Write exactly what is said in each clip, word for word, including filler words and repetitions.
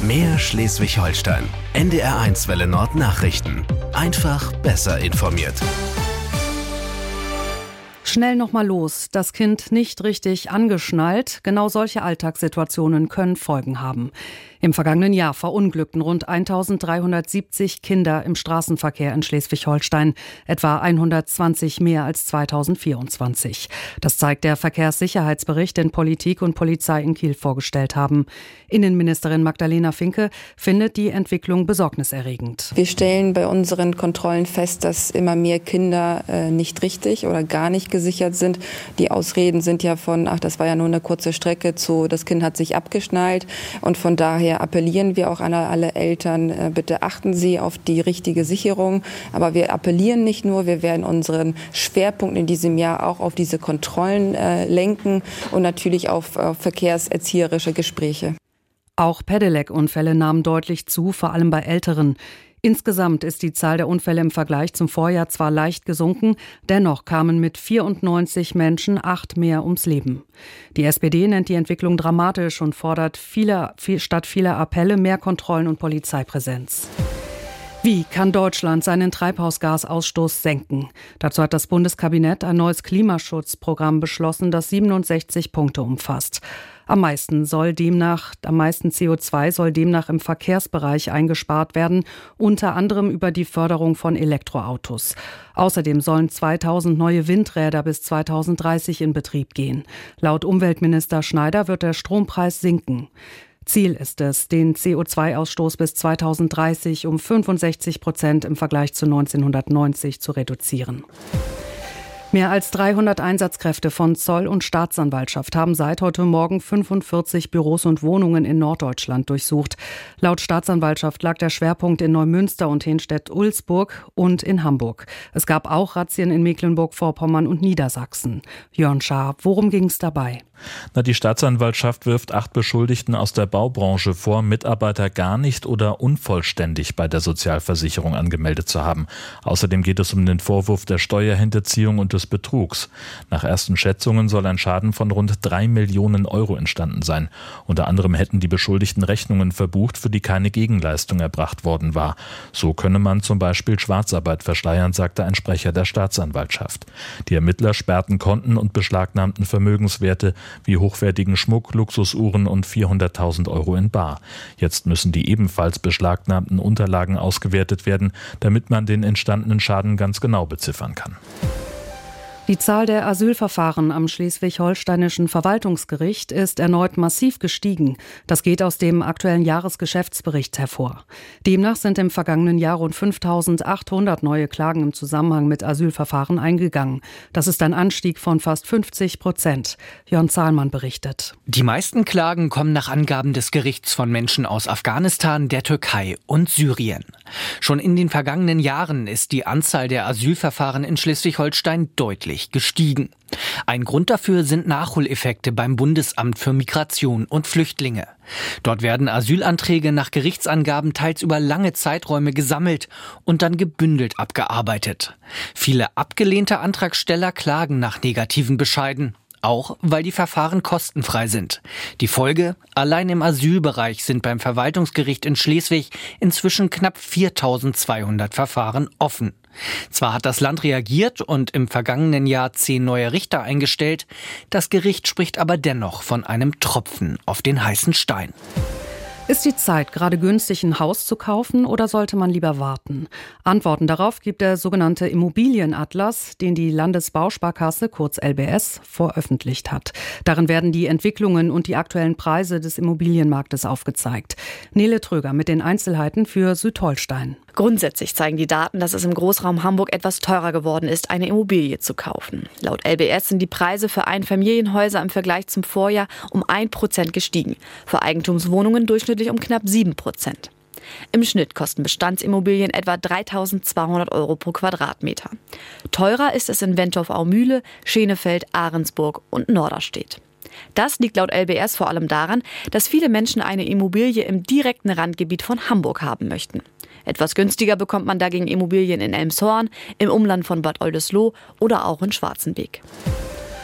Mehr Schleswig-Holstein. N D R eins Welle Nord Nachrichten. Einfach besser informiert. Schnell noch mal los. Das Kind nicht richtig angeschnallt. Genau solche Alltagssituationen können Folgen haben. Im vergangenen Jahr verunglückten rund eintausenddreihundertsiebzig Kinder im Straßenverkehr in Schleswig-Holstein, etwa hundertzwanzig mehr als zweitausendvierundzwanzig. Das zeigt der Verkehrssicherheitsbericht, den Politik und Polizei in Kiel vorgestellt haben. Innenministerin Magdalena Finke findet die Entwicklung besorgniserregend. Wir stellen bei unseren Kontrollen fest, dass immer mehr Kinder äh, nicht richtig oder gar nicht gesichert sind. Die Ausreden sind ja von, ach, das war ja nur eine kurze Strecke, zu, das Kind hat sich abgeschnallt. Und von daher appellieren wir auch an alle Eltern, äh, bitte achten Sie auf die richtige Sicherung. Aber wir appellieren nicht nur, wir werden unseren Schwerpunkt in diesem Jahr auch auf diese Kontrollen äh, lenken und natürlich auf, auf verkehrserzieherische Gespräche. Auch Pedelec-Unfälle nahmen deutlich zu, vor allem bei Älteren. Insgesamt ist die Zahl der Unfälle im Vergleich zum Vorjahr zwar leicht gesunken, dennoch kamen mit vierundneunzig Menschen acht mehr ums Leben. Die S P D nennt die Entwicklung dramatisch und fordert viele, viel, statt vieler Appelle mehr Kontrollen und Polizeipräsenz. Wie kann Deutschland seinen Treibhausgasausstoß senken? Dazu hat das Bundeskabinett ein neues Klimaschutzprogramm beschlossen, das siebenundsechzig Punkte umfasst. Am meisten soll demnach, am meisten C O zwei soll demnach im Verkehrsbereich eingespart werden, unter anderem über die Förderung von Elektroautos. Außerdem sollen zweitausend neue Windräder bis zweitausenddreißig in Betrieb gehen. Laut Umweltminister Schneider wird der Strompreis sinken. Ziel ist es, den C O zwei Ausstoß bis zweitausenddreißig um fünfundsechzig Prozent im Vergleich zu neunzehnhundertneunzig zu reduzieren. Mehr als dreihundert Einsatzkräfte von Zoll und Staatsanwaltschaft haben seit heute Morgen fünfundvierzig Büros und Wohnungen in Norddeutschland durchsucht. Laut Staatsanwaltschaft lag der Schwerpunkt in Neumünster und Henstedt-Ulzburg und in Hamburg. Es gab auch Razzien in Mecklenburg-Vorpommern und Niedersachsen. Jörn Schaar, worum ging es dabei? Na, die Staatsanwaltschaft wirft acht Beschuldigten aus der Baubranche vor, Mitarbeiter gar nicht oder unvollständig bei der Sozialversicherung angemeldet zu haben. Außerdem geht es um den Vorwurf der Steuerhinterziehung und des Betrugs. Nach ersten Schätzungen soll ein Schaden von rund drei Millionen Euro entstanden sein. Unter anderem hätten die Beschuldigten Rechnungen verbucht, für die keine Gegenleistung erbracht worden war. So könne man zum Beispiel Schwarzarbeit verschleiern, sagte ein Sprecher der Staatsanwaltschaft. Die Ermittler sperrten Konten und beschlagnahmten Vermögenswerte wie hochwertigen Schmuck, Luxusuhren und vierhunderttausend Euro in bar. Jetzt müssen die ebenfalls beschlagnahmten Unterlagen ausgewertet werden, damit man den entstandenen Schaden ganz genau beziffern kann. Die Zahl der Asylverfahren am schleswig-holsteinischen Verwaltungsgericht ist erneut massiv gestiegen. Das geht aus dem aktuellen Jahresgeschäftsbericht hervor. Demnach sind im vergangenen Jahr rund fünftausendachthundert neue Klagen im Zusammenhang mit Asylverfahren eingegangen. Das ist ein Anstieg von fast fünfzig Prozent. Jörn Zahlmann berichtet. Die meisten Klagen kommen nach Angaben des Gerichts von Menschen aus Afghanistan, der Türkei und Syrien. Schon in den vergangenen Jahren ist die Anzahl der Asylverfahren in Schleswig-Holstein deutlich gestiegen. Ein Grund dafür sind Nachholeffekte beim Bundesamt für Migration und Flüchtlinge. Dort werden Asylanträge nach Gerichtsangaben teils über lange Zeiträume gesammelt und dann gebündelt abgearbeitet. Viele abgelehnte Antragsteller klagen nach negativen Bescheiden. Auch weil die Verfahren kostenfrei sind. Die Folge: Allein im Asylbereich sind beim Verwaltungsgericht in Schleswig inzwischen knapp viertausendzweihundert Verfahren offen. Zwar hat das Land reagiert und im vergangenen Jahr zehn neue Richter eingestellt, das Gericht spricht aber dennoch von einem Tropfen auf den heißen Stein. Ist die Zeit, gerade günstig ein Haus zu kaufen, oder sollte man lieber warten? Antworten darauf gibt der sogenannte Immobilienatlas, den die Landesbausparkasse, kurz L B S, veröffentlicht hat. Darin werden die Entwicklungen und die aktuellen Preise des Immobilienmarktes aufgezeigt. Nele Tröger mit den Einzelheiten für Südholstein. Grundsätzlich zeigen die Daten, dass es im Großraum Hamburg etwas teurer geworden ist, eine Immobilie zu kaufen. Laut L B S sind die Preise für Einfamilienhäuser im Vergleich zum Vorjahr um ein Prozent gestiegen. Für Eigentumswohnungen durchschnittlich um knapp sieben Prozent. Im Schnitt kosten Bestandsimmobilien etwa dreitausendzweihundert Euro pro Quadratmeter. Teurer ist es in Wentorf-Aumühle, Schenefeld, Ahrensburg und Norderstedt. Das liegt laut L B S vor allem daran, dass viele Menschen eine Immobilie im direkten Randgebiet von Hamburg haben möchten. Etwas günstiger bekommt man dagegen Immobilien in Elmshorn, im Umland von Bad Oldesloe oder auch in Schwarzenbeek.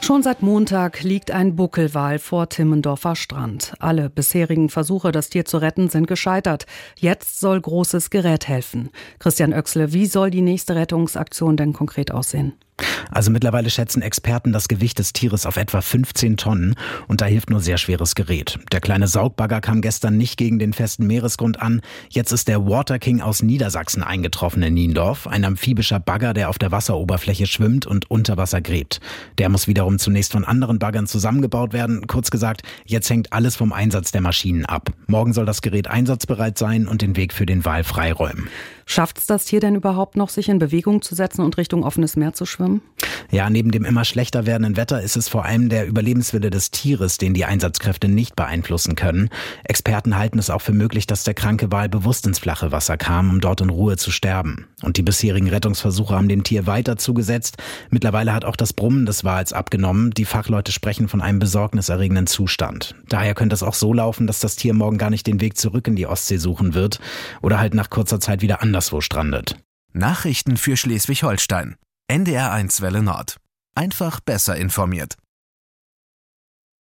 Schon seit Montag liegt ein Buckelwal vor Timmendorfer Strand. Alle bisherigen Versuche, das Tier zu retten, sind gescheitert. Jetzt soll großes Gerät helfen. Christian Oechsle, wie soll die nächste Rettungsaktion denn konkret aussehen? Also mittlerweile schätzen Experten das Gewicht des Tieres auf etwa fünfzehn Tonnen und da hilft nur sehr schweres Gerät. Der kleine Saugbagger kam gestern nicht gegen den festen Meeresgrund an. Jetzt ist der Water King aus Niedersachsen eingetroffen in Niendorf, ein amphibischer Bagger, der auf der Wasseroberfläche schwimmt und unter Wasser gräbt. Der muss wiederum zunächst von anderen Baggern zusammengebaut werden. Kurz gesagt, jetzt hängt alles vom Einsatz der Maschinen ab. Morgen soll das Gerät einsatzbereit sein und den Weg für den Wal freiräumen. Schafft es das Tier denn überhaupt noch, sich in Bewegung zu setzen und Richtung offenes Meer zu schwimmen? Ja, neben dem immer schlechter werdenden Wetter ist es vor allem der Überlebenswille des Tieres, den die Einsatzkräfte nicht beeinflussen können. Experten halten es auch für möglich, dass der kranke Wal bewusst ins flache Wasser kam, um dort in Ruhe zu sterben. Und die bisherigen Rettungsversuche haben dem Tier weiter zugesetzt. Mittlerweile hat auch das Brummen des Wals abgenommen. Die Fachleute sprechen von einem besorgniserregenden Zustand. Daher könnte es auch so laufen, dass das Tier morgen gar nicht den Weg zurück in die Ostsee suchen wird oder halt nach kurzer Zeit wieder anderswo strandet. Nachrichten für Schleswig-Holstein. N D R eins Welle Nord. Einfach besser informiert.